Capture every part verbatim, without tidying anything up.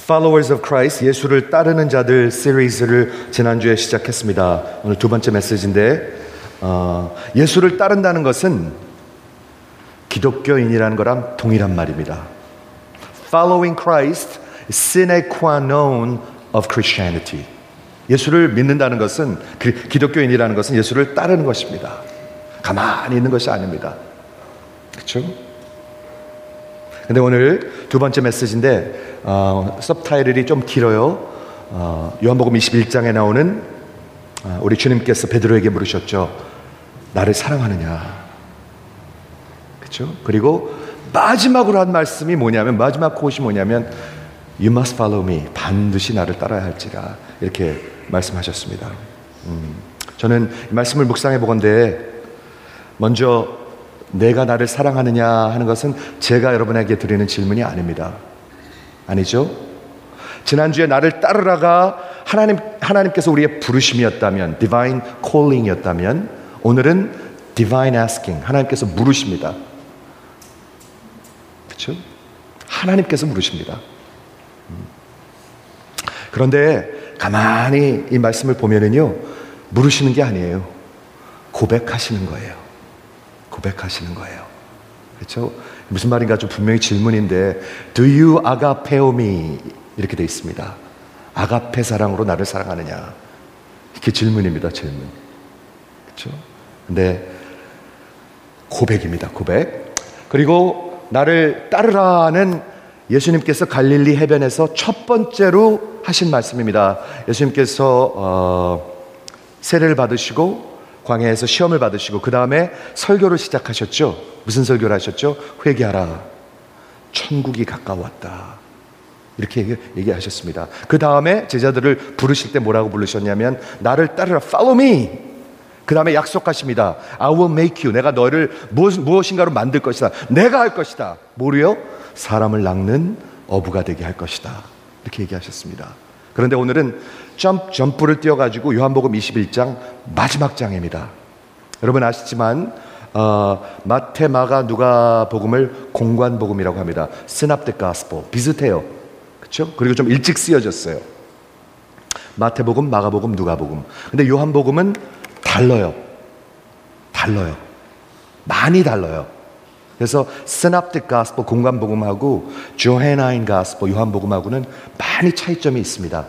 Followers of Christ, 예수를 따르는 자들 시리즈를 지난주에 시작했습니다. 오늘 두 번째 메시지인데 어, 예수를 따른다는 것은 기독교인이라는 거랑 동일한 말입니다. Following Christ is sine qua non of Christianity. 예수를 믿는다는 것은, 기독교인이라는 것은 예수를 따르는 것입니다. 가만히 있는 것이 아닙니다. 그렇죠? 근데 오늘 두 번째 메시지인데 어, 서브타이틀이 좀 길어요. 어, 요한복음 이십일 장에 나오는 어, 우리 주님께서 베드로에게 물으셨죠. 나를 사랑하느냐? 그렇죠? 그리고 마지막으로 한 말씀이 뭐냐면, 마지막 코트이 뭐냐면 You must follow me. 반드시 나를 따라야 할지라, 이렇게 말씀하셨습니다. 음, 저는 이 말씀을 묵상해 보건대 먼저 내가 나를 사랑하느냐 하는 것은 제가 여러분에게 드리는 질문이 아닙니다. 아니죠? 지난주에 나를 따르라가 하나님, 하나님께서 우리의 부르심이었다면, divine calling이었다면, 오늘은 divine asking, 하나님께서 물으십니다. 그렇죠? 하나님께서 물으십니다. 그런데 가만히 이 말씀을 보면은요, 물으시는 게 아니에요. 고백하시는 거예요. 고백하시는 거예요. 그렇죠? 무슨 말인가 좀 분명히 질문인데 Do you agapeo me? 이렇게 되어 있습니다. 아가페 사랑으로 나를 사랑하느냐? 이게 질문입니다. 질문. 그렇죠? 근데 고백입니다. 고백. 그리고 나를 따르라는 예수님께서 갈릴리 해변에서 첫 번째로 하신 말씀입니다. 예수님께서 어, 세례를 받으시고 광야에서 시험을 받으시고 그 다음에 설교를 시작하셨죠. 무슨 설교를 하셨죠? 회개하라, 천국이 가까웠다, 이렇게 얘기하셨습니다. 그 다음에 제자들을 부르실 때 뭐라고 부르셨냐면 나를 따르라, follow me. 그 다음에 약속하십니다. I will make you. 내가 너를 무엇인가로 만들 것이다. 내가 할 것이다. 뭐로요? 사람을 낚는 어부가 되게 할 것이다. 이렇게 얘기하셨습니다. 그런데 오늘은 점프, 점프를 뛰어가지고 요한복음 이십일 장 마지막 장입니다. 여러분 아시지만 어, 마태, 마가, 누가 복음을 공관복음이라고 합니다. Synoptic Gospel. 비슷해요. 그렇죠? 그리고 좀 일찍 쓰여졌어요. 마태복음, 마가복음, 누가복음. 근데 요한복음은 달라요. 달라요. 많이 달라요. 그래서 Synoptic Gospel, 공관복음하고 Johannine Gospel, 요한복음하고는 많이 차이점이 있습니다.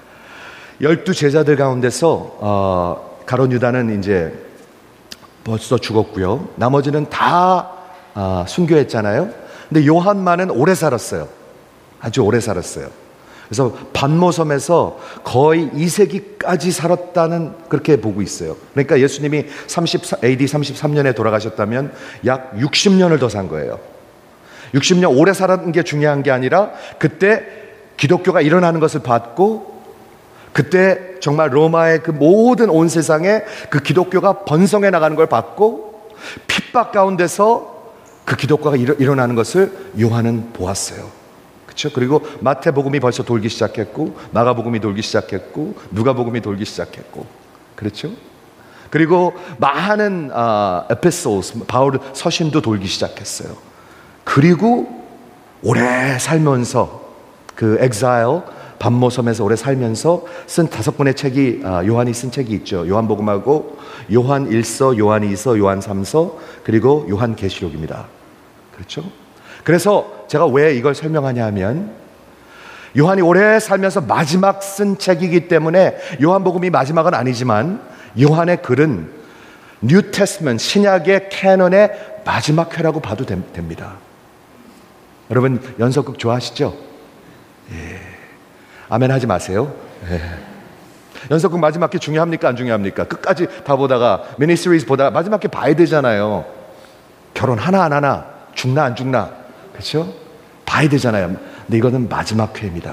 열두 제자들 가운데서 어, 가룟 유다는 이제 벌써 죽었고요. 나머지는 다 어, 순교했잖아요. 근데 요한만은 오래 살았어요. 아주 오래 살았어요. 그래서 반모섬에서 거의 이 세기까지 살았다는, 그렇게 보고 있어요. 그러니까 예수님이 에이디 삼십삼 년에 돌아가셨다면 약 육십 년을 더 산 거예요. 육십 년 오래 살았는 게 중요한 게 아니라 그때 기독교가 일어나는 것을 봤고, 그때 정말 로마의 그 모든 온 세상에 그 기독교가 번성해 나가는 걸 봤고, 핍박 가운데서 그 기독교가 일어나는 것을 요한은 보았어요. 그렇죠? 그리고 마태복음이 벌써 돌기 시작했고, 마가복음이 돌기 시작했고, 누가복음이 돌기 시작했고, 그렇죠? 그리고 많은 아, 에피소드, 바울 서신도 돌기 시작했어요. 그리고 오래 살면서 그 엑사일, 반모섬에서 오래 살면서 쓴 다섯 권의 책이, 아, 요한이 쓴 책이 있죠. 요한복음하고 요한 일서, 요한 이서, 요한 삼서, 그리고 요한 계시록입니다. 그렇죠? 그래서 제가 왜 이걸 설명하냐 하면, 요한이 오래 살면서 마지막 쓴 책이기 때문에 요한복음이 마지막은 아니지만 요한의 글은 뉴 테스트먼트, 신약의 캐논의 마지막 회라고 봐도 됩니다. 여러분 연속극 좋아하시죠? 예. 아멘 하지 마세요. 예. 연속극 마지막 게 중요합니까? 안 중요합니까? 끝까지 다 보다가, 미니시리즈 보다가 마지막 게 봐야 되잖아요. 결혼 하나 안 하나, 죽나 안 죽나, 그렇죠? 봐야 되잖아요. 근데 이거는 마지막 회입니다.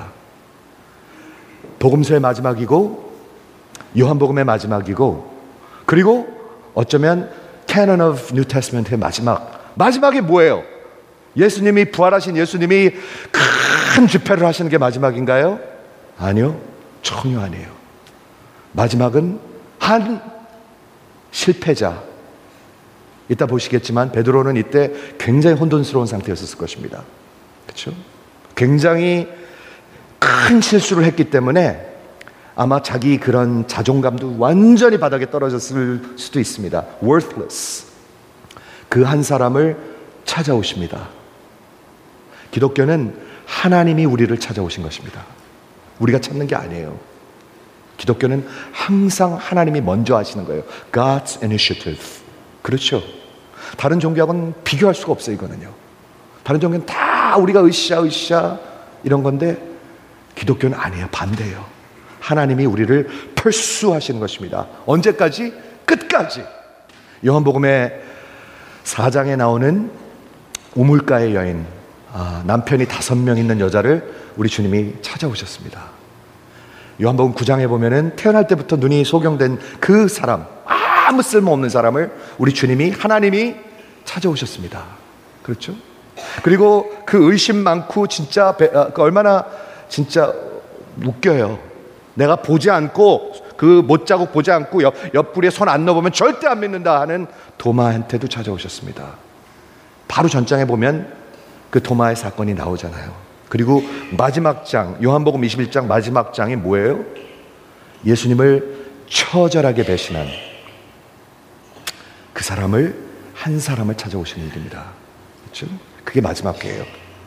복음서의 마지막이고 요한복음의 마지막이고, 그리고 어쩌면 Canon of New Testament의 마지막. 마지막이 뭐예요? 예수님이, 부활하신 예수님이 큰 집회를 하시는 게 마지막인가요? 아니요, 전혀 아니에요. 마지막은 한 실패자, 이따 보시겠지만 베드로는 이때 굉장히 혼돈스러운 상태였을 것입니다. 그렇죠? 굉장히 큰 실수를 했기 때문에 아마 자기 그런 자존감도 완전히 바닥에 떨어졌을 수도 있습니다. worthless. 그 한 사람을 찾아오십니다. 기독교는 하나님이 우리를 찾아오신 것입니다. 우리가 찾는 게 아니에요. 기독교는 항상 하나님이 먼저 하시는 거예요. God's initiative. 그렇죠. 다른 종교하고는 비교할 수가 없어요. 이거는요. 다른 종교는 다 우리가 으쌰 으쌰 이런 건데 기독교는 아니에요. 반대예요. 하나님이 우리를 pursue하시는 것입니다. 언제까지? 끝까지. 요한복음의 사 장에 나오는 우물가의 여인, 아, 남편이 다섯 명 있는 여자를 우리 주님이 찾아오셨습니다. 요한복음 구 장에 보면은 태어날 때부터 눈이 소경된 그 사람, 아무 쓸모없는 사람을 우리 주님이, 하나님이 찾아오셨습니다. 그렇죠? 그리고 그 의심 많고 진짜 배, 아, 그 얼마나 진짜 웃겨요. 내가 보지 않고 그 못자국 보지 않고 옆, 옆구리에 손 안 넣어보면 절대 안 믿는다 하는 도마한테도 찾아오셨습니다. 바로 전장에 보면 그 도마의 사건이 나오잖아요. 그리고 마지막 장, 요한복음 이십일 장 마지막 장이 뭐예요? 예수님을 처절하게 배신한 그 사람을, 한 사람을 찾아오시는 일입니다. 그렇죠? 그게 마지막 회예요.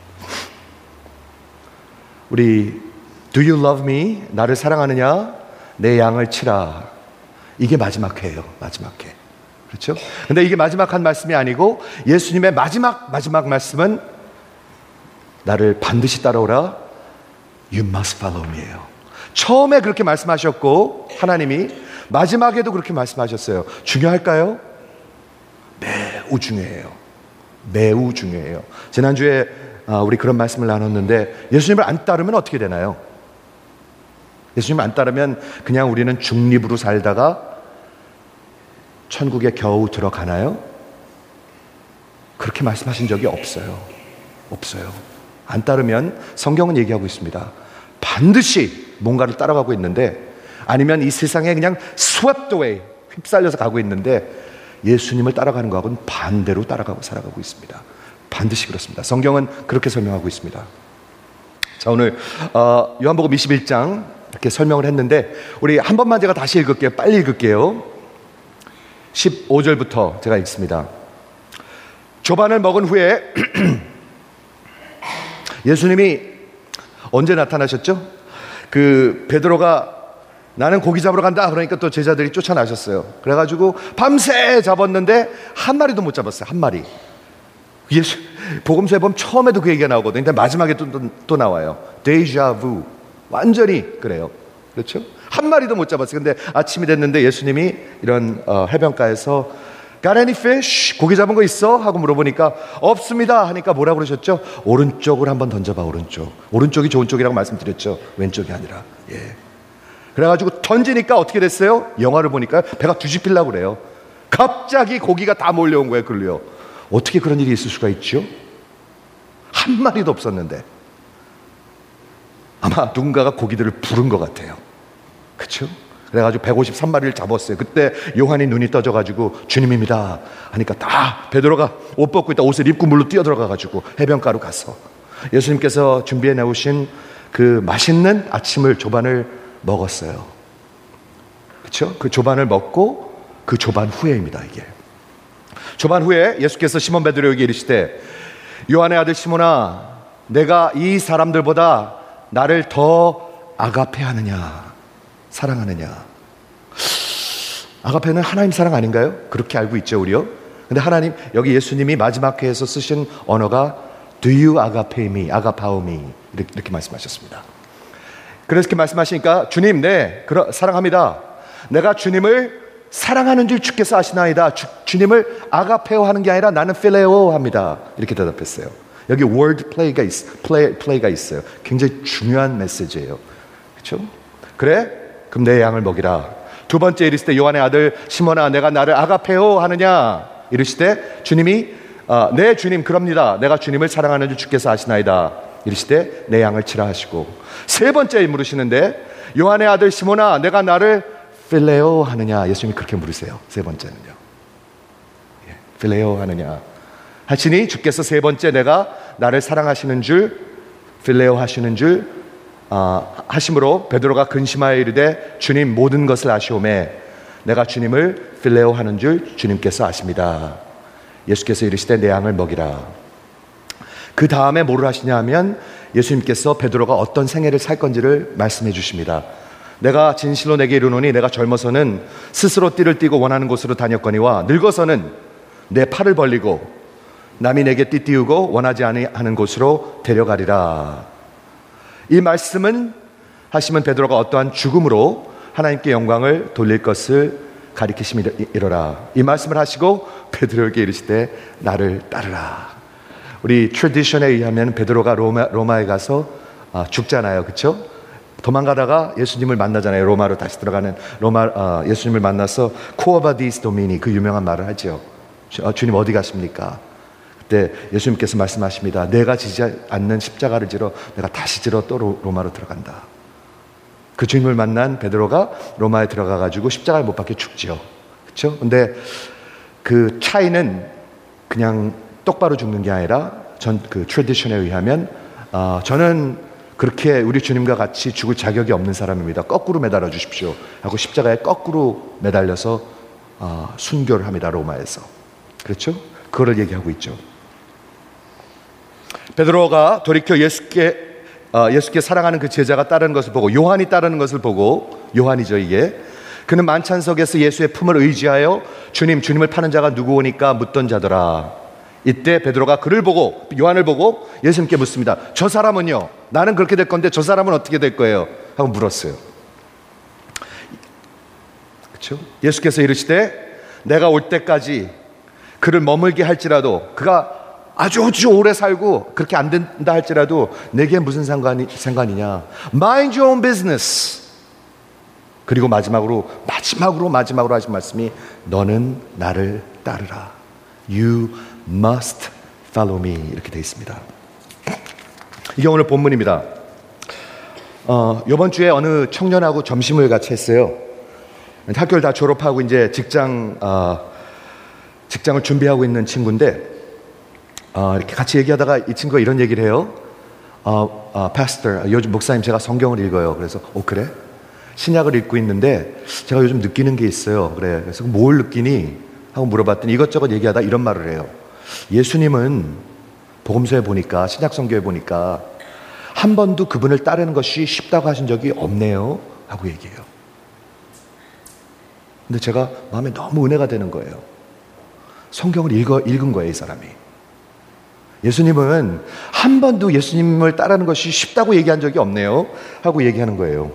우리 Do you love me? 나를 사랑하느냐? 내 양을 치라. 이게 마지막 회예요. 마지막 회. 그렇죠? 근데 이게 마지막 한 말씀이 아니고 예수님의 마지막 마지막 말씀은 나를 반드시 따라오라. You must follow me예요. 처음에 그렇게 말씀하셨고 하나님이 마지막에도 그렇게 말씀하셨어요. 중요할까요? 매우 중요해요. 매우 중요해요. 지난주에 우리 그런 말씀을 나눴는데 예수님을 안 따르면 어떻게 되나요? 예수님 안 따르면 그냥 우리는 중립으로 살다가 천국에 겨우 들어가나요? 그렇게 말씀하신 적이 없어요. 없어요. 안 따르면 성경은 얘기하고 있습니다. 반드시 뭔가를 따라가고 있는데, 아니면 이 세상에 그냥 swept away, 휩쓸려서 가고 있는데 예수님을 따라가는 거하고는 반대로 따라가고 살아가고 있습니다. 반드시 그렇습니다. 성경은 그렇게 설명하고 있습니다. 자, 오늘 어, 요한복음 이십일 장 이렇게 설명을 했는데 우리 한 번만 제가 다시 읽을게요. 빨리 읽을게요. 십오 절부터 제가 읽습니다. 조반을 먹은 후에 예수님이 언제 나타나셨죠? 그 베드로가 나는 고기 잡으러 간다 그러니까 또 제자들이 쫓아나셨어요. 그래가지고 밤새 잡았는데 한 마리도 못 잡았어요. 한 마리. 예수 복음서에 보면 처음에도 그 얘기가 나오거든요. 근데 마지막에 또, 또, 또 나와요. 데이자부. 완전히 그래요. 그렇죠? 한 마리도 못 잡았어요. 근데 아침이 됐는데 예수님이 이런 어, 해변가에서 Got any fish? 고기 잡은 거 있어? 하고 물어보니까 없습니다 하니까 뭐라고 그러셨죠? 오른쪽을 한번 던져봐. 오른쪽. 오른쪽이 좋은 쪽이라고 말씀드렸죠. 왼쪽이 아니라. 예. 그래가지고 던지니까 어떻게 됐어요? 영화를 보니까 배가 뒤집히려고 그래요. 갑자기 고기가 다 몰려온 거예요. 그걸요. 어떻게 그런 일이 있을 수가 있죠? 한 마리도 없었는데. 아마 누군가가 고기들을 부른 것 같아요. 그렇죠? 그래가지고 백오십삼 마리를 잡았어요. 그때 요한이 눈이 떠져가지고 주님입니다 하니까 다 베드로가 옷 벗고 있다 옷을 입고 물로 뛰어들어가가지고 해변가로 가서 예수님께서 준비해 놓으신 그 맛있는 아침을 조반을 먹었어요. 그렇죠? 그 조반을 먹고 그 조반 후에입니다. 이게 조반 후에 예수께서 시몬 베드로에게 이르시되 요한의 아들 시몬아 내가 이 사람들보다 나를 더 아가페하느냐 사랑하느냐. 아가페는 하나님 사랑 아닌가요? 그렇게 알고 있죠 우리요. 근데 하나님 여기 예수님이 마지막 회에서 쓰신 언어가 Do you agape me, agape me 이렇게, 이렇게 말씀하셨습니다. 그래서 이렇게 말씀하시니까 주님 네 그러, 사랑합니다. 내가 주님을 사랑하는 줄 주께서 아시나이다. 주, 주님을 아가페오 하는 게 아니라 나는 필레오 합니다. 이렇게 대답했어요. 여기 word play가, 있, play, play가 있어요. 굉장히 중요한 메시지예요. 그렇죠? 그래? 그럼 내 양을 먹이라. 두 번째 이르시되 요한의 아들 시몬아 내가 나를 아가페오 하느냐. 이르시되 주님이 아, 네 주님 그럽니다. 내가 주님을 사랑하는 줄 주께서 아시나이다. 이르시되 내 양을 치라 하시고 세 번째 물으시는데 요한의 아들 시몬아 내가 나를 필레오 하느냐. 예수님이 그렇게 물으세요. 세 번째는요. 예, 필레오 하느냐 하시니 주께서 세 번째 내가 나를 사랑하시는 줄 필레오 하시는 줄 어, 하심으로 베드로가 근심하여 이르되 주님 모든 것을 아시오매 내가 주님을 필레오 하는 줄 주님께서 아십니다. 예수께서 이르시되 내 양을 먹이라. 그 다음에 뭐를 하시냐 하면 예수님께서 베드로가 어떤 생애를 살 건지를 말씀해 주십니다. 내가 진실로 내게 이르노니 내가 젊어서는 스스로 띠를 띠고 원하는 곳으로 다녔거니와 늙어서는 내 팔을 벌리고 남이 내게 띠 띠우고 원하지 않는 곳으로 데려가리라. 이 말씀은 하시면 베드로가 어떠한 죽음으로 하나님께 영광을 돌릴 것을 가리키심이로라. 이 말씀을 하시고 베드로에게 이르시되 나를 따르라. 우리 트래디션에 의하면 베드로가 로마, 로마에 가서 아, 죽잖아요. 그렇죠? 도망가다가 예수님을 만나잖아요. 로마로 다시 들어가는 로마 아, 예수님을 만나서 쿠어바디스 도미니 그 유명한 말을 하죠. 주, 아, 주님 어디 가십니까? 그때 예수님께서 말씀하십니다. 내가 지지 않는 십자가를 지러 내가 다시 지러 또 로, 로마로 들어간다. 그 주님을 만난 베드로가 로마에 들어가 가지고 십자가를 못 박혀 죽죠. 그렇죠? 근데 그 차이는 그냥 똑바로 죽는 게 아니라 전 그 트래디션에 의하면 어, 저는 그렇게 우리 주님과 같이 죽을 자격이 없는 사람입니다. 거꾸로 매달아 주십시오 하고 십자가에 거꾸로 매달려서 어, 순교를 합니다. 로마에서. 그렇죠? 그거를 얘기하고 있죠. 베드로가 돌이켜 예수께 어, 예수께 사랑하는 그 제자가 따르는 것을 보고 요한이 따르는 것을 보고 요한이죠 이게. 그는 만찬석에서 예수의 품을 의지하여 주님 주님을 파는 자가 누구오니까 묻던 자더라. 이때 베드로가 그를 보고 요한을 보고 예수님께 묻습니다. 저 사람은요? 나는 그렇게 될 건데 저 사람은 어떻게 될 거예요? 하고 물었어요. 그렇죠? 예수께서 이르시되 내가 올 때까지 그를 머물게 할지라도 그가 아주 아주 오래 살고 그렇게 안 된다 할지라도 내게 무슨 상관이, 상관이냐. Mind your own business. 그리고 마지막으로 마지막으로 마지막으로 하신 말씀이 너는 나를 따르라. You must follow me. 이렇게 되어 있습니다. 이게 오늘 본문입니다. 어, 이번 주에 어느 청년하고 점심을 같이 했어요. 학교를 다 졸업하고 이제 직장 어, 직장을 준비하고 있는 친구인데 어, 이렇게 같이 얘기하다가 이 친구가 이런 얘기를 해요. 어, 어, pastor, 요즘 목사님 제가 성경을 읽어요. 그래서 어 그래? 신약을 읽고 있는데 제가 요즘 느끼는 게 있어요. 그래. 그래서 뭘 느끼니? 하고 물어봤더니 이것저것 얘기하다 이런 말을 해요. 예수님은 복음서에 보니까 신약 성경에 보니까 한 번도 그분을 따르는 것이 쉽다고 하신 적이 없네요. 하고 얘기해요. 근데 제가 마음에 너무 은혜가 되는 거예요. 성경을 읽어, 읽은 거예요, 이 사람이. 예수님은 한 번도 예수님을 따르는 것이 쉽다고 얘기한 적이 없네요. 하고 얘기하는 거예요.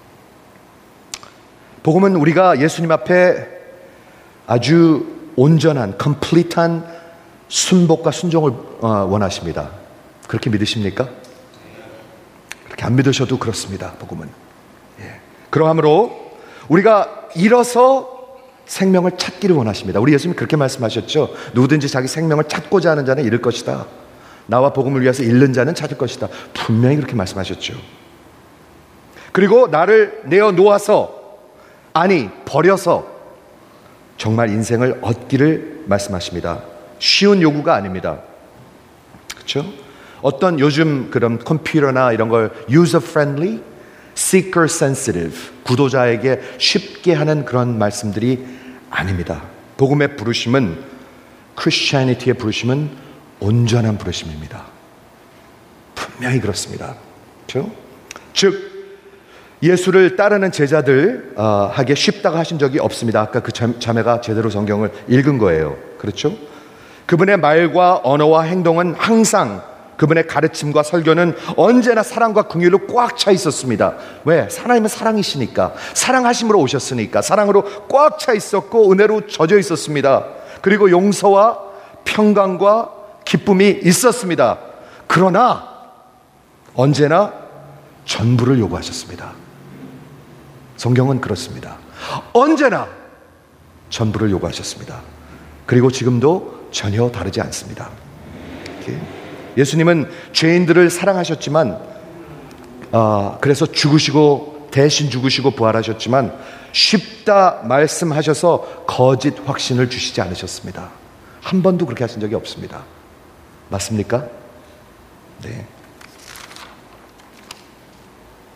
복음은 우리가 예수님 앞에 아주 온전한, 컴플리트한 순복과 순종을 원하십니다. 그렇게 믿으십니까? 그렇게 안 믿으셔도 그렇습니다. 복음은. 예. 그러므로 우리가 잃어서 생명을 찾기를 원하십니다. 우리 예수님이 그렇게 말씀하셨죠. 누구든지 자기 생명을 찾고자 하는 자는 잃을 것이다. 나와 복음을 위해서 잃는 자는 찾을 것이다. 분명히 그렇게 말씀하셨죠. 그리고 나를 내어 놓아서, 아니 버려서 정말 인생을 얻기를 말씀하십니다. 쉬운 요구가 아닙니다. 그렇죠? 어떤 요즘 그런 컴퓨터나 이런 걸 user friendly, seeker sensitive, 구도자에게 쉽게 하는 그런 말씀들이 아닙니다. 복음의 부르심은, 크리스찬리티의 부르심은 온전한 부르심입니다. 분명히 그렇습니다. 그렇죠? 즉 예수를 따르는 제자들 어, 하기에 쉽다고 하신 적이 없습니다. 아까 그 자매가 제대로 성경을 읽은 거예요. 그렇죠? 그분의 말과 언어와 행동은 항상, 그분의 가르침과 설교는 언제나 사랑과 긍휼로 꽉 차 있었습니다. 왜? 하나님은 사랑이시니까, 사랑하심으로 오셨으니까 사랑으로 꽉 차 있었고 은혜로 젖어 있었습니다. 그리고 용서와 평강과 기쁨이 있었습니다. 그러나 언제나 전부를 요구하셨습니다. 성경은 그렇습니다. 언제나 전부를 요구하셨습니다. 그리고 지금도 전혀 다르지 않습니다. 이렇게. 예수님은 죄인들을 사랑하셨지만 어, 그래서 죽으시고 대신 죽으시고 부활하셨지만 쉽다 말씀하셔서 거짓 확신을 주시지 않으셨습니다. 한 번도 그렇게 하신 적이 없습니다. 맞습니까? 네.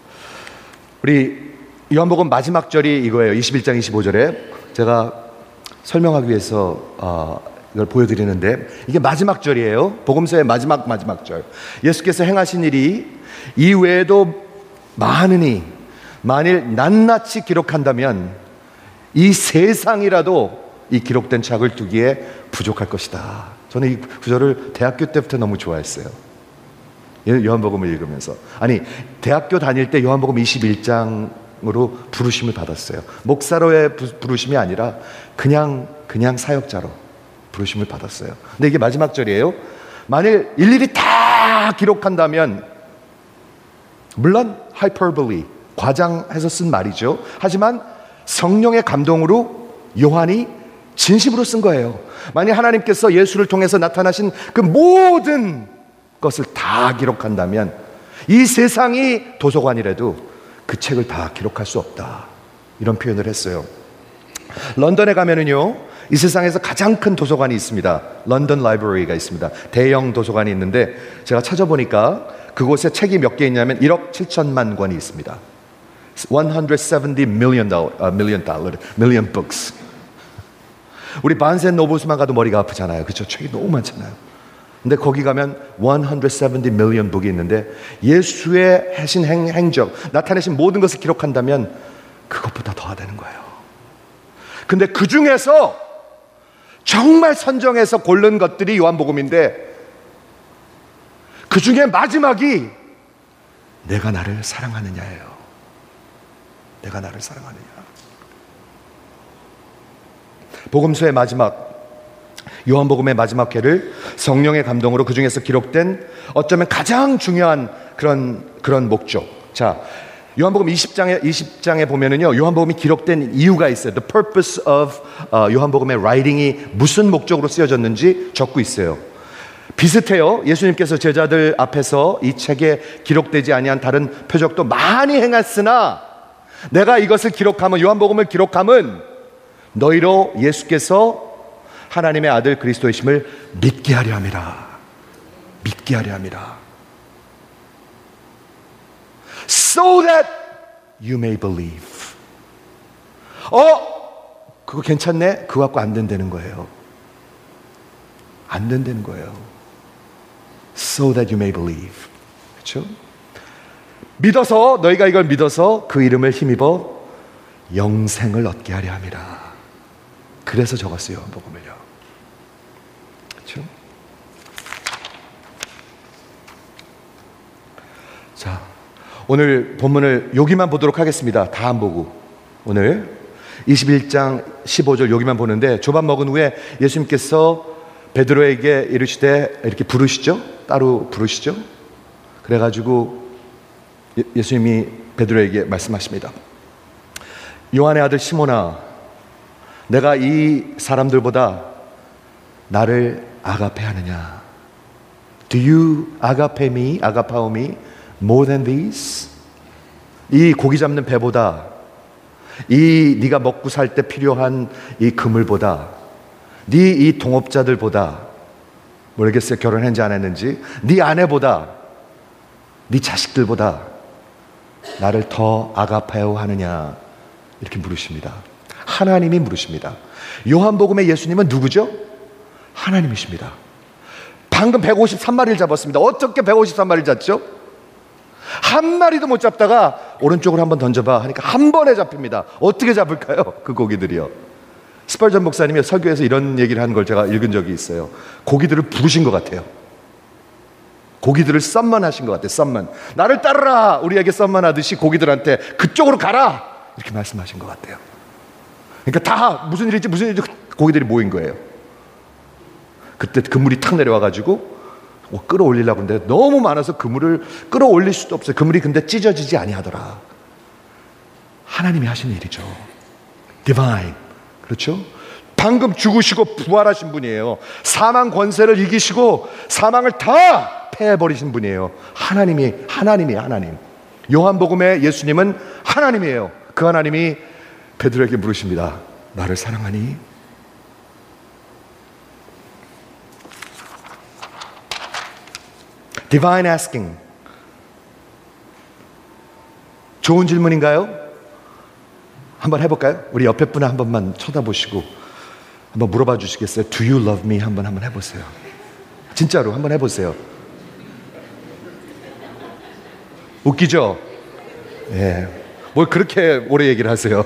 우리 요한복음 마지막 절이 이거예요. 이십일 장 이십오 절에 제가 설명하기 위해서 어, 이걸 보여드리는데, 이게 마지막 절이에요. 복음서의 마지막 마지막 절. 예수께서 행하신 일이 이외에도 많으니 만일 낱낱이 기록한다면 이 세상이라도 이 기록된 책을 두기에 부족할 것이다. 저는 이 구절을 대학교 때부터 너무 좋아했어요. 요한복음을 읽으면서. 아니, 대학교 다닐 때 요한복음 이십일 장으로 부르심을 받았어요. 목사로의 부르심이 아니라 그냥 그냥 사역자로 부르심을 받았어요. 근데 이게 마지막 절이에요. 만일 일일이 다 기록한다면, 물론 하이퍼볼리, 과장해서 쓴 말이죠. 하지만 성령의 감동으로 요한이 진심으로 쓴 거예요. 만약 하나님께서 예수를 통해서 나타나신 그 모든 것을 다 기록한다면 이 세상이 도서관이라도 그 책을 다 기록할 수 없다. 이런 표현을 했어요. 런던에 가면은요, 이 세상에서 가장 큰 도서관이 있습니다. 런던 라이브러리가 있습니다. 대형 도서관이 있는데 제가 찾아보니까 그곳에 책이 몇 개 있냐면 일억 칠천만 권이 있습니다. 백칠십 million dollar, uh, million dollar, million books. 우리 바은스 앤 노블스만 가도 머리가 아프잖아요. 그렇죠? 책이 너무 많잖아요. 근데 거기 가면 백칠십 million book이 있는데 예수의 하신 행, 행적, 나타내신 모든 것을 기록한다면 그것보다 더 되는 거예요. 근데 그 중에서 정말 선정해서 고른 것들이 요한복음인데, 그 중에 마지막이 내가 나를 사랑하느냐예요. 내가 나를 사랑하느냐. 복음서의 마지막, 요한복음의 마지막 회를 성령의 감동으로 그 중에서 기록된 어쩌면 가장 중요한 그런 그런 목적. 자, 요한복음 이십 장에 이십 장에 보면은요, 요한복음이 기록된 이유가 있어요. The purpose of 어, 요한복음의 writing이 무슨 목적으로 쓰여졌는지 적고 있어요. 비슷해요. 예수님께서 제자들 앞에서 이 책에 기록되지 아니한 다른 표적도 많이 행했으나 내가 이것을 기록하면, 요한복음을 기록하면 너희로 예수께서 하나님의 아들 그리스도이심을 믿게 하려 함이라. 믿게 하려 함이라. So that you may believe. 어? 그거 괜찮네? 그거 갖고 안 된다는 거예요. 안 된다는 거예요. So that you may believe. 그렇죠? 믿어서, 너희가 이걸 믿어서 그 이름을 힘입어 영생을 얻게 하려 함이라. 그래서 적었어요, 요한복음을요. 그렇죠? 자, 오늘 본문을 여기만 보도록 하겠습니다. 다 안 보고. 오늘 이십일 장 십오 절 여기만 보는데, 조반 먹은 후에 예수님께서 베드로에게 이르시되, 이렇게 부르시죠? 따로 부르시죠? 그래가지고 예, 예수님이 베드로에게 말씀하십니다. 요한의 아들 시몬아, 내가 이 사람들보다 나를 아가페하느냐? Do you agape me, agapao me more than these? 이 고기 잡는 배보다, 이 네가 먹고 살 때 필요한 이 그물보다, 네 이 동업자들보다, 모르겠어요, 결혼했는지 안 했는지, 네 아내보다, 네 자식들보다 나를 더 아가페오 하느냐? 이렇게 물으십니다. 하나님이 물으십니다. 요한복음의 예수님은 누구죠? 하나님이십니다. 방금 백오십삼 마리를 잡았습니다. 어떻게 백오십삼 마리를 잡죠? 한 마리도 못 잡다가 오른쪽으로 한번 던져봐 하니까 한 번에 잡힙니다. 어떻게 잡을까요? 그 고기들이요. 스펄전 목사님이 설교에서 이런 얘기를 한 걸 제가 읽은 적이 있어요. 고기들을 부르신 것 같아요. 고기들을 썸먼하신 것 같아요. 썸먼. 나를 따르라. 우리에게 썸먼하듯이 고기들한테 그쪽으로 가라. 이렇게 말씀하신 것 같아요. 그러니까 다 무슨 일인지 무슨 일인지 고기들이 모인 거예요. 그때 그물이 탁 내려와가지고 어, 끌어올리려고 하는데 너무 많아서 그물을 끌어올릴 수도 없어요. 그물이 근데 찢어지지 아니하더라. 하나님이 하신 일이죠. Divine. 그렇죠? 방금 죽으시고 부활하신 분이에요. 사망 권세를 이기시고 사망을 다 패해버리신 분이에요. 하나님이, 하나님이 하나님. 요한복음의 예수님은 하나님이에요. 그 하나님이 베드로에게 물으십니다. 나를 사랑하니? Divine asking. 좋은 질문인가요? 한번 해볼까요? 우리 옆에 분을 한 번만 쳐다보시고 한번 물어봐 주시겠어요? Do you love me? 한번 한번 해보세요. 진짜로 한번 해보세요. 웃기죠? 예. 뭘 그렇게 오래 얘기를 하세요?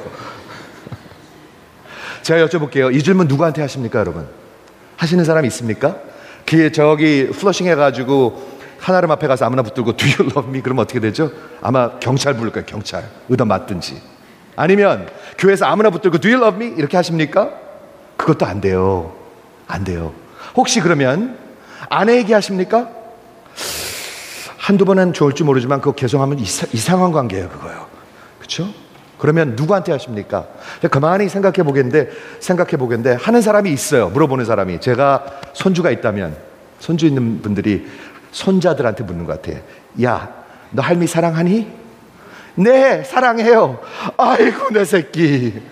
제가 여쭤볼게요. 이 질문 누구한테 하십니까, 여러분? 하시는 사람 있습니까? 그 저기 플러싱 해가지고 하나름 앞에 가서 아무나 붙들고 Do you love me? 그러면 어떻게 되죠? 아마 경찰 부를 거예요. 경찰. 의다 맞든지. 아니면 교회에서 아무나 붙들고 Do you love me? 이렇게 하십니까? 그것도 안 돼요. 안 돼요. 혹시 그러면 아내에게 하십니까? 한두 번은 좋을지 모르지만 그거 계속하면 이사, 이상한 관계예요. 그거요. 그렇죠? 그러면 누구한테 하십니까? 가만히 생각해 보겠는데 생각해 보겠는데 하는 사람이 있어요. 물어보는 사람이. 제가 손주가 있다면 손주 있는 분들이 손자들한테 묻는 것 같아요. 야, 너 할미 사랑하니? 네, 사랑해요. 아이고 내 새끼.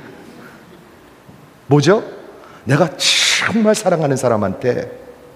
뭐죠? 내가 정말 사랑하는 사람한테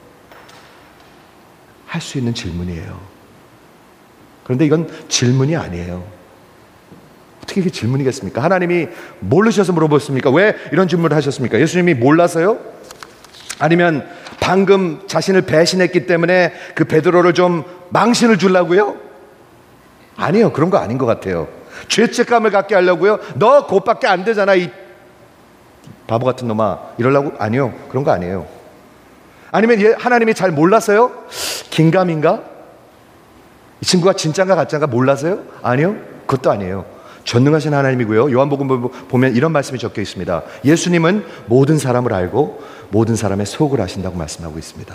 할 수 있는 질문이에요. 그런데 이건 질문이 아니에요. 어떻게 이게 질문이겠습니까? 하나님이 모르셔서 물어보셨습니까? 왜 이런 질문을 하셨습니까? 예수님이 몰라서요? 아니면 방금 자신을 배신했기 때문에 그 베드로를 좀 망신을 주려고요? 아니요, 그런 거 아닌 것 같아요. 죄책감을 갖게 하려고요? 너 그것밖에 안 되잖아, 이 바보 같은 놈아. 이러려고? 아니요, 그런 거 아니에요. 아니면 하나님이 잘 몰라서요? 긴가민가? 이 친구가 진짜인가 가짜인가 몰라서요? 아니요, 그것도 아니에요. 전능하신 하나님이고요. 요한복음 보면 이런 말씀이 적혀 있습니다. 예수님은 모든 사람을 알고 모든 사람의 속을 아신다고 말씀하고 있습니다.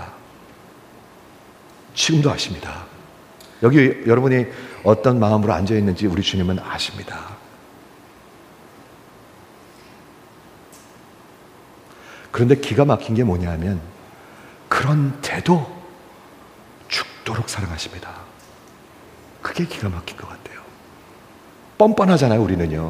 지금도 아십니다. 여기 여러분이 어떤 마음으로 앉아 있는지 우리 주님은 아십니다. 그런데 기가 막힌 게 뭐냐면 그런데도 죽도록 사랑하십니다. 그게 기가 막힌 것 같아요. 뻔뻔하잖아요, 우리는요.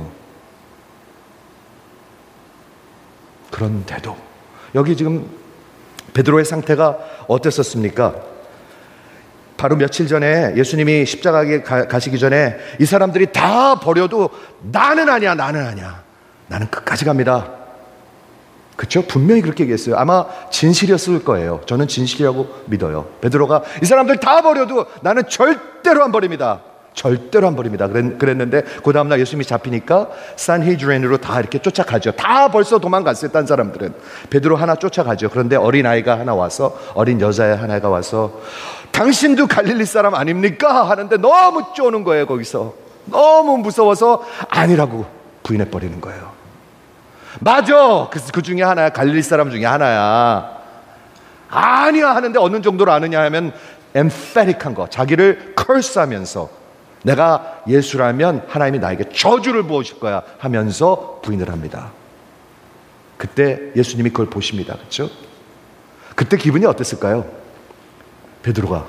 그런데도 여기 지금 베드로의 상태가 어땠었습니까? 바로 며칠 전에 예수님이 십자가에 가시기 전에 이 사람들이 다 버려도 나는 아니야, 나는 아니야. 나는 끝까지 갑니다. 그렇죠? 분명히 그렇게 얘기했어요. 아마 진실이었을 거예요. 저는 진실이라고 믿어요. 베드로가 이 사람들 다 버려도 나는 절대로 안 버립니다. 절대로 안 버립니다. 그랬는데 그 다음날 예수님이 잡히니까 산헤드린으로 다 이렇게 쫓아가죠. 다 벌써 도망갔어요. 딴 사람들은. 베드로 하나 쫓아가죠. 그런데 어린아이가 하나 와서 어린 여자 하나가 와서 당신도 갈릴리 사람 아닙니까? 하는데 너무 쪼는 거예요. 거기서 너무 무서워서 아니라고 부인해버리는 거예요. 맞아. 그, 그 중에 하나야. 갈릴리 사람 중에 하나야. 아니야 하는데 어느 정도로 아느냐 하면 emphatic한 거. 자기를 curse하면서 내가 예수라면 하나님이 나에게 저주를 부어줄 거야 하면서 부인을 합니다. 그때 예수님이 그걸 보십니다. 그렇죠? 그때 기분이 어땠을까요? 베드로가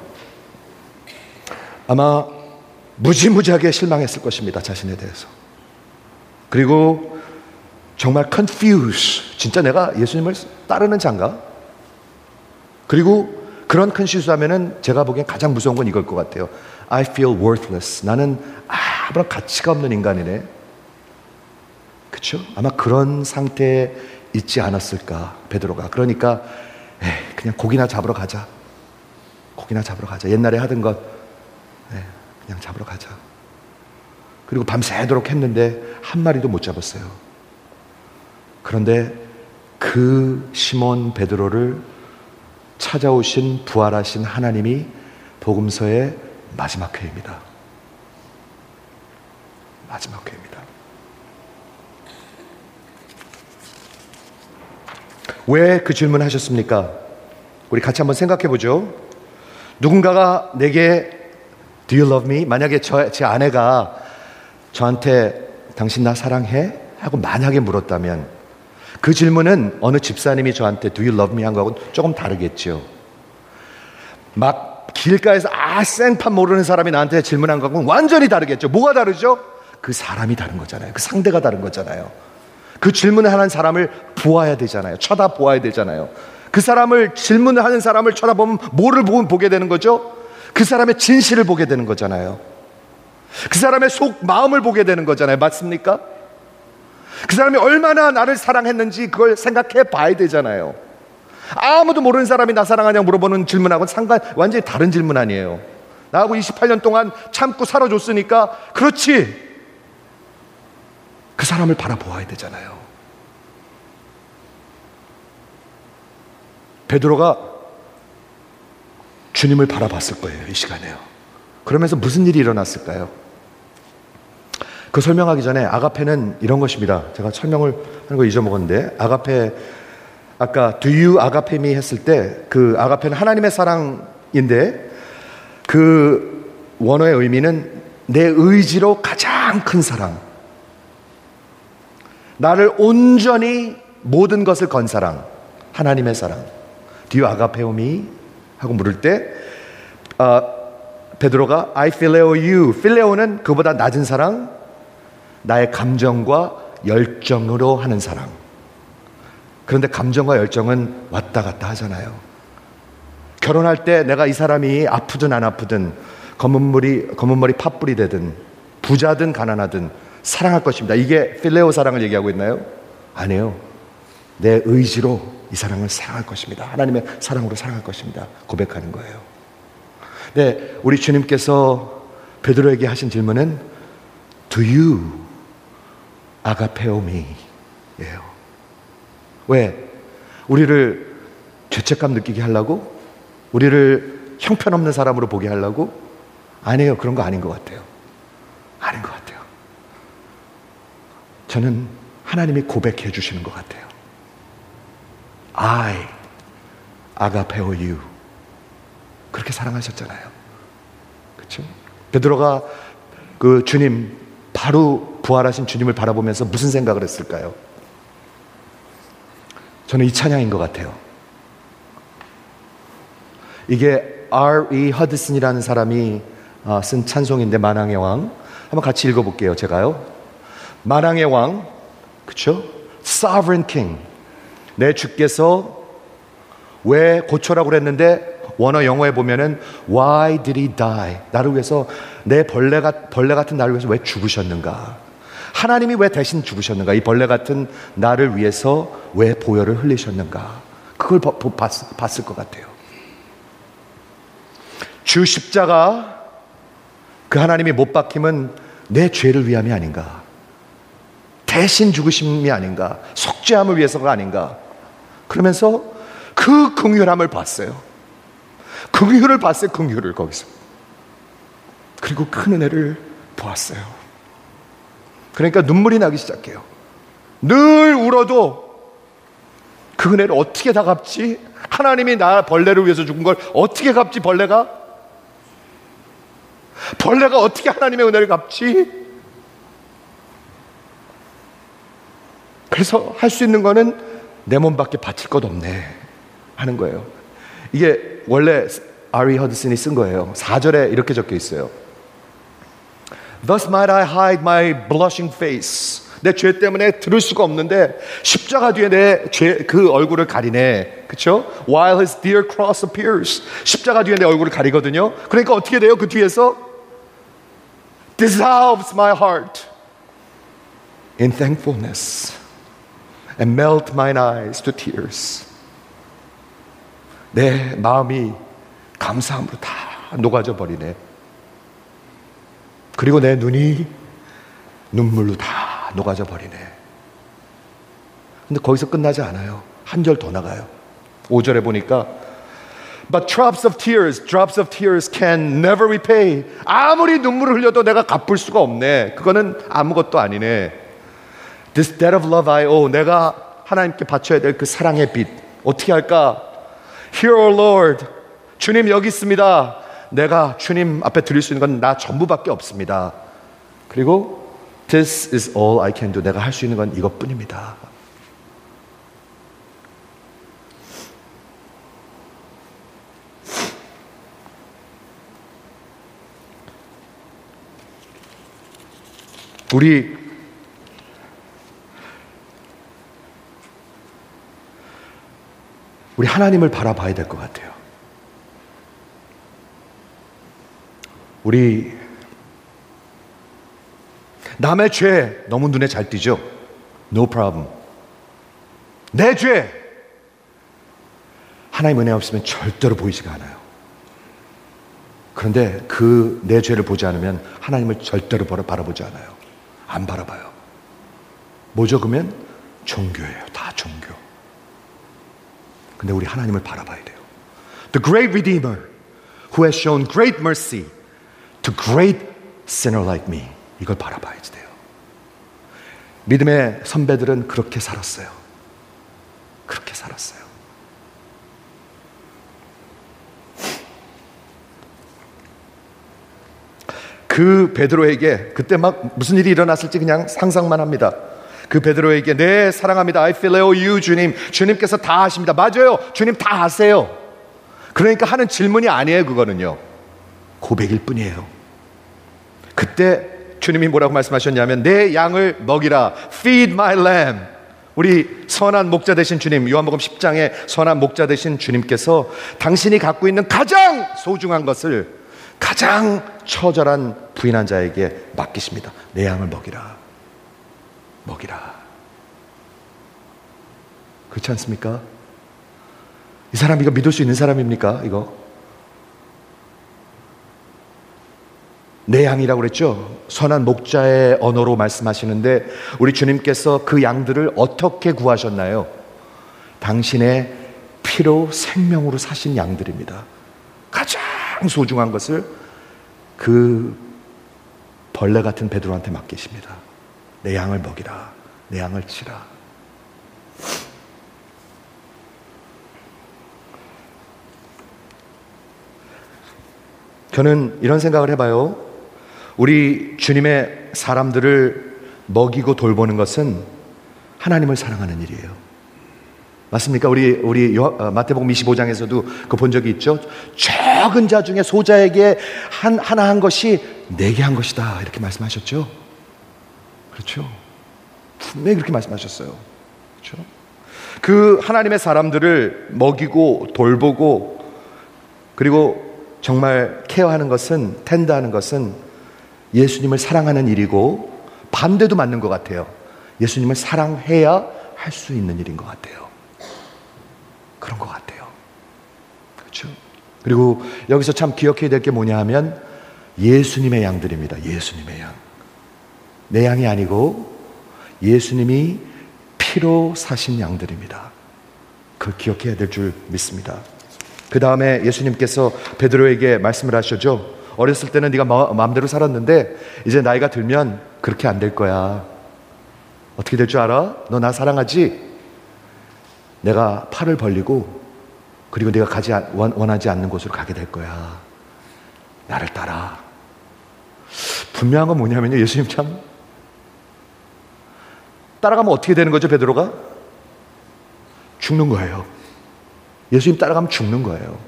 아마 무지무지하게 실망했을 것입니다. 자신에 대해서. 그리고 정말 confused. 진짜 내가 예수님을 따르는 자인가? 그리고 그런 큰 실수하면은 제가 보기엔 가장 무서운 건 이걸 것 같아요. I feel worthless. 나는 아무런 가치가 없는 인간이네. 그렇죠? 아마 그런 상태에 있지 않았을까, 베드로가. 그러니까 에이, 그냥 고기나 잡으러 가자. 고기나 잡으러 가자. 옛날에 하던 것 에이, 그냥 잡으러 가자. 그리고 밤새도록 했는데 한 마리도 못 잡았어요. 그런데 그 시몬 베드로를 찾아오신 부활하신 하나님이 복음서의 마지막 회입니다. 마지막 회입니다. 왜 그 질문을 하셨습니까? 우리 같이 한번 생각해 보죠. 누군가가 내게 Do you love me? 만약에 저, 제 아내가 저한테 당신 나 사랑해? 하고 만약에 물었다면 그 질문은 어느 집사님이 저한테 Do you love me? 한 거하고는 조금 다르겠죠. 막 길가에서 아 생판 모르는 사람이 나한테 질문한 거하고는 완전히 다르겠죠. 뭐가 다르죠? 그 사람이 다른 거잖아요. 그 상대가 다른 거잖아요. 그 질문을 하는 사람을 보아야 되잖아요. 쳐다보아야 되잖아요. 그 사람을 질문을 하는 사람을 쳐다보면 뭐를 보게 되는 거죠? 그 사람의 진실을 보게 되는 거잖아요. 그 사람의 속 마음을 보게 되는 거잖아요. 맞습니까? 그 사람이 얼마나 나를 사랑했는지 그걸 생각해 봐야 되잖아요. 아무도 모르는 사람이 나 사랑하냐고 물어보는 질문하고는 상관, 완전히 다른 질문 아니에요. 나하고 이십팔 년 동안 참고 살아줬으니까 그렇지. 그 사람을 바라보아야 되잖아요. 베드로가 주님을 바라봤을 거예요, 이 시간에요. 그러면서 무슨 일이 일어났을까요? 그 설명하기 전에 아가페는 이런 것입니다. 제가 설명을 하는 거 잊어먹었는데, 아가페, 아까 Do you agape me 했을 때 그 아가페는 하나님의 사랑인데 그 원어의 의미는 내 의지로 가장 큰 사랑, 나를 온전히 모든 것을 건 사랑, 하나님의 사랑. Do you agapeo me? 하고 물을 때 어, 베드로가 I phileo you. 필레오는 그보다 낮은 사랑, 나의 감정과 열정으로 하는 사랑. 그런데 감정과 열정은 왔다 갔다 하잖아요. 결혼할 때 내가 이 사람이 아프든 안 아프든 검은 머리, 검은 머리 팥불이 되든 부자든 가난하든 사랑할 것입니다. 이게 필레오 사랑을 얘기하고 있나요? 아니에요. 내 의지로 이 사랑을 사랑할 것입니다. 하나님의 사랑으로 사랑할 것입니다. 고백하는 거예요. 네, 우리 주님께서 베드로에게 하신 질문은 Do you agapeo me? 예요. 왜? 우리를 죄책감 느끼게 하려고? 우리를 형편없는 사람으로 보게 하려고? 아니에요. 그런 거 아닌 것 같아요. 아닌 것 같아요. 저는 하나님이 고백해 주시는 것 같아요. I agapeo you. 그렇게 사랑하셨잖아요. 그렇죠? 베드로가 그 주님, 바로 부활하신 주님을 바라보면서 무슨 생각을 했을까요? 저는 이 찬양인 것 같아요. 이게 알 이 허드슨이라는 사람이 쓴 찬송인데, 만왕의 왕. 한번 같이 읽어볼게요. 제가요. 만왕의 왕, 그렇죠? Sovereign King. 내 주께서 왜 고초라고 그랬는데 원어 영어에 보면은 Why did he die? 나를 위해서, 내 벌레가, 벌레 같은 나를 위해서 왜 죽으셨는가? 하나님이 왜 대신 죽으셨는가? 이 벌레 같은 나를 위해서 왜 보혈을 흘리셨는가? 그걸 봤, 봤을 것 같아요. 주 십자가, 그 하나님이 못 박힘은 내 죄를 위함이 아닌가? 대신 죽으심이 아닌가? 속죄함을 위해서가 아닌가? 그러면서 그 긍휼함을 봤어요. 긍휼을 봤어요. 긍휼을 거기서. 그리고 큰 은혜를 보았어요. 그러니까 눈물이 나기 시작해요. 늘 울어도 그 은혜를 어떻게 다 갚지? 하나님이 나 벌레를 위해서 죽은 걸 어떻게 갚지? 벌레가? 벌레가 어떻게 하나님의 은혜를 갚지? 그래서 할 수 있는 거는 내 몸밖에 바칠 것 없네 하는 거예요. 이게 원래 아리 허드슨이 쓴 거예요. 사 절에 이렇게 적혀 있어요. Thus might I hide my blushing face. 내 죄 때문에 들을 수가 없는데 십자가 뒤에 내 죄 그 얼굴을 가리네. 그렇죠? While his dear cross appears. 십자가 뒤에 내 얼굴을 가리거든요. 그러니까 어떻게 돼요? 그 뒤에서 dissolves my heart in thankfulness and melt mine eyes to tears. 내 마음이 감사함으로 다 녹아져 버리네. 그리고 내 눈이 눈물로 다 녹아져 버리네. 근데 거기서 끝나지 않아요. 한 절 더 나가요. 오 절에 보니까 But drops of tears, drops of tears can never repay. 아무리 눈물을 흘려도 내가 갚을 수가 없네. 그거는 아무것도 아니네. This debt of love I owe. 내가 하나님께 바쳐야 될 그 사랑의 빚. 어떻게 할까? Here, O Lord. 주님 여기 있습니다. 내가 주님 앞에 드릴 수 있는 건 나 전부밖에 없습니다. 그리고 This is all I can do. 내가 할 수 있는 건 이것뿐입니다. 우리 우리 하나님을 바라봐야 될 것 같아요. 우리 남의 죄 너무 눈에 잘 띄죠? No problem. 내 죄 하나님 은혜 없으면 절대로 보이지가 않아요. 그런데 그 내 죄를 보지 않으면 하나님을 절대로 바라보지 않아요. 안 바라봐요. 뭐죠 그러면? 종교예요. 다 종교. 근데 우리 하나님을 바라봐야 돼요. The great Redeemer who has shown great mercy to great sinner like me. 이걸 바라봐야지 돼요. 믿음의 선배들은 그렇게 살았어요. 그렇게 살았어요. 그 베드로에게 그때 막 무슨 일이 일어났을지 그냥 상상만 합니다. 그 베드로에게 네 사랑합니다. I phileo you 주님. 주님께서 다 하십니다. 맞아요. 주님 다 아세요. 그러니까 하는 질문이 아니에요. 그거는요. 고백일 뿐이에요. 그때 주님이 뭐라고 말씀하셨냐면 내 양을 먹이라. Feed my lamb. 우리 선한 목자 되신 주님, 요한복음 십 장에 선한 목자 되신 주님께서 당신이 갖고 있는 가장 소중한 것을 가장 처절한 부인한 자에게 맡기십니다. 내 양을 먹이라. 먹이라. 그렇지 않습니까? 이 사람 이거 믿을 수 있는 사람입니까? 이거 내 양이라고 그랬죠? 선한 목자의 언어로 말씀하시는데 우리 주님께서 그 양들을 어떻게 구하셨나요? 당신의 피로 생명으로 사신 양들입니다. 가장 소중한 것을 그 벌레 같은 베드로한테 맡기십니다. 내 양을 먹이라. 내 양을 치라. 저는 이런 생각을 해봐요. 우리 주님의 사람들을 먹이고 돌보는 것은 하나님을 사랑하는 일이에요. 맞습니까? 우리 우리 요, 마태복음 이십오 장에서도 그 본 적이 있죠. 적은 자 중에 소자에게 한 하나 한 것이 내게 한 것이다 이렇게 말씀하셨죠. 그렇죠. 분명히 그렇게 말씀하셨어요. 그렇죠. 그 하나님의 사람들을 먹이고 돌보고 그리고 정말 케어하는 것은 텐드하는 것은 예수님을 사랑하는 일이고 반대도 맞는 것 같아요. 예수님을 사랑해야 할 수 있는 일인 것 같아요. 그런 것 같아요. 그렇죠? 그리고 여기서 참 기억해야 될 게 뭐냐 하면 예수님의 양들입니다. 예수님의 양. 내 양이 아니고 예수님이 피로 사신 양들입니다. 그걸 기억해야 될 줄 믿습니다. 그 다음에 예수님께서 베드로에게 말씀을 하셨죠. 어렸을 때는 네가 마음대로 살았는데 이제 나이가 들면 그렇게 안 될 거야. 어떻게 될 줄 알아? 너 나 사랑하지? 내가 팔을 벌리고 그리고 네가 가지 원하지 않는 곳으로 가게 될 거야. 나를 따라. 분명한 건 뭐냐면요. 예수님 참 따라가면 어떻게 되는 거죠, 베드로가? 죽는 거예요. 예수님 따라가면 죽는 거예요.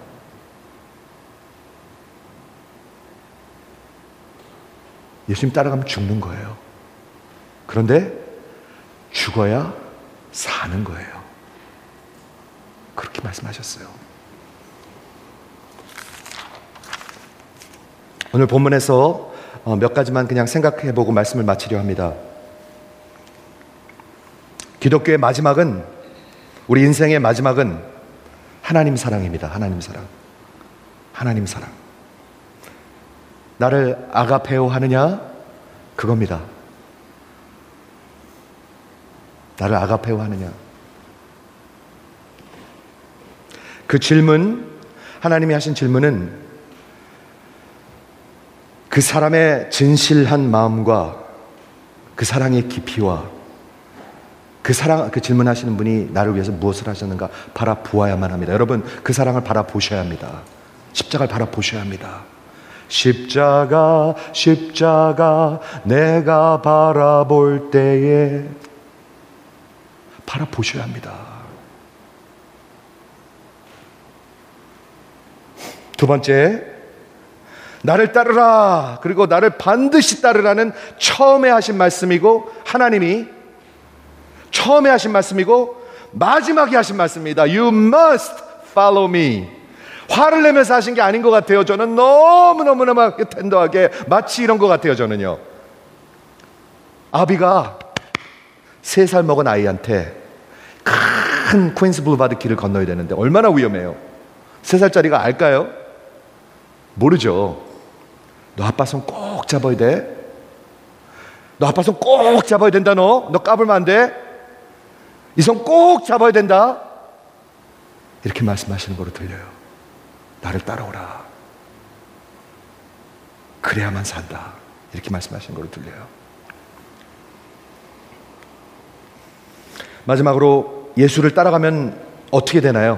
예수님 따라가면 죽는 거예요. 그런데 죽어야 사는 거예요. 그렇게 말씀하셨어요. 오늘 본문에서 몇 가지만 그냥 생각해보고 말씀을 마치려 합니다. 기독교의 마지막은, 우리 인생의 마지막은 하나님 사랑입니다. 하나님 사랑. 하나님 사랑. 나를 아가페오 하느냐? 그겁니다. 나를 아가페오 하느냐? 그 질문, 하나님이 하신 질문은 그 사람의 진실한 마음과 그 사랑의 깊이와 그 사랑, 그 질문하시는 분이 나를 위해서 무엇을 하셨는가 바라보아야만 합니다. 여러분, 그 사랑을 바라보셔야 합니다. 십자가를 바라보셔야 합니다. 십자가, 십자가, 내가 바라볼 때에 바라보셔야 합니다. 두 번째, 나를 따르라. 그리고 나를 반드시 따르라는 처음에 하신 말씀이고, 하나님이 처음에 하신 말씀이고 마지막에 하신 말씀입니다. You must follow me. 화를 내면서 하신 게 아닌 것 같아요. 저는 너무너무너무 텐더하게 마치 이런 것 같아요. 저는요. 아비가 세 살 먹은 아이한테 큰 퀸스 블루바드 길을 건너야 되는데 얼마나 위험해요. 세 살짜리가 알까요? 모르죠. 너 아빠 손 꼭 잡아야 돼. 너 아빠 손 꼭 잡아야 된다. 너 너 까불면 안 돼. 이 손 꼭 잡아야 된다. 이렇게 말씀하시는 거로 들려요. 나를 따라오라. 그래야만 산다. 이렇게 말씀하시는 거로 들려요. 마지막으로 예수를 따라가면 어떻게 되나요?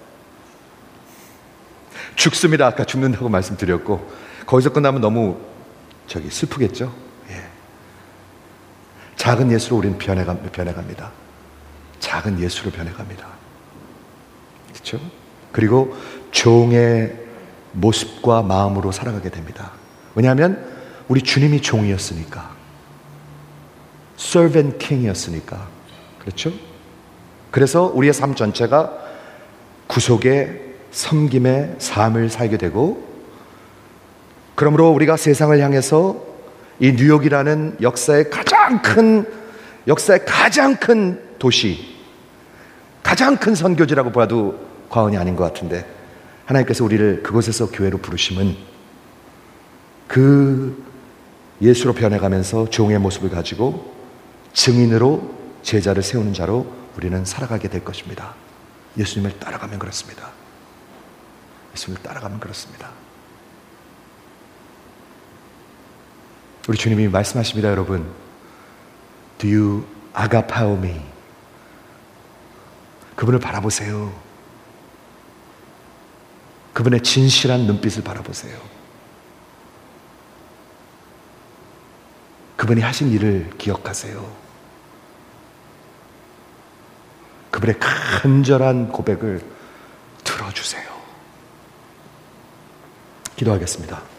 죽습니다. 아까 죽는다고 말씀드렸고, 거기서 끝나면 너무 저기 슬프겠죠? 예. 작은 예수로 우리는 변해가, 변해갑니다. 작은 예수로 변해갑니다. 그렇죠? 그리고 종의 모습과 마음으로 살아가게 됩니다. 왜냐하면 우리 주님이 종이었으니까, servant king이었으니까. 그렇죠? 그래서 우리의 삶 전체가 구속의 섬김의 삶을 살게 되고, 그러므로 우리가 세상을 향해서 이 뉴욕이라는 역사의 가장 큰 역사의 가장 큰 도시, 가장 큰 선교지라고 봐도 과언이 아닌 것 같은데, 하나님께서 우리를 그곳에서 교회로 부르심은 그 예수로 변해가면서 종의 모습을 가지고 증인으로 제자를 세우는 자로 우리는 살아가게 될 것입니다. 예수님을 따라가면 그렇습니다. 예수님을 따라가면 그렇습니다. 우리 주님이 말씀하십니다, 여러분. Do you agapao me? 그분을 바라보세요. 그분의 진실한 눈빛을 바라보세요. 그분이 하신 일을 기억하세요. 그분의 간절한 고백을 들어주세요. 기도하겠습니다.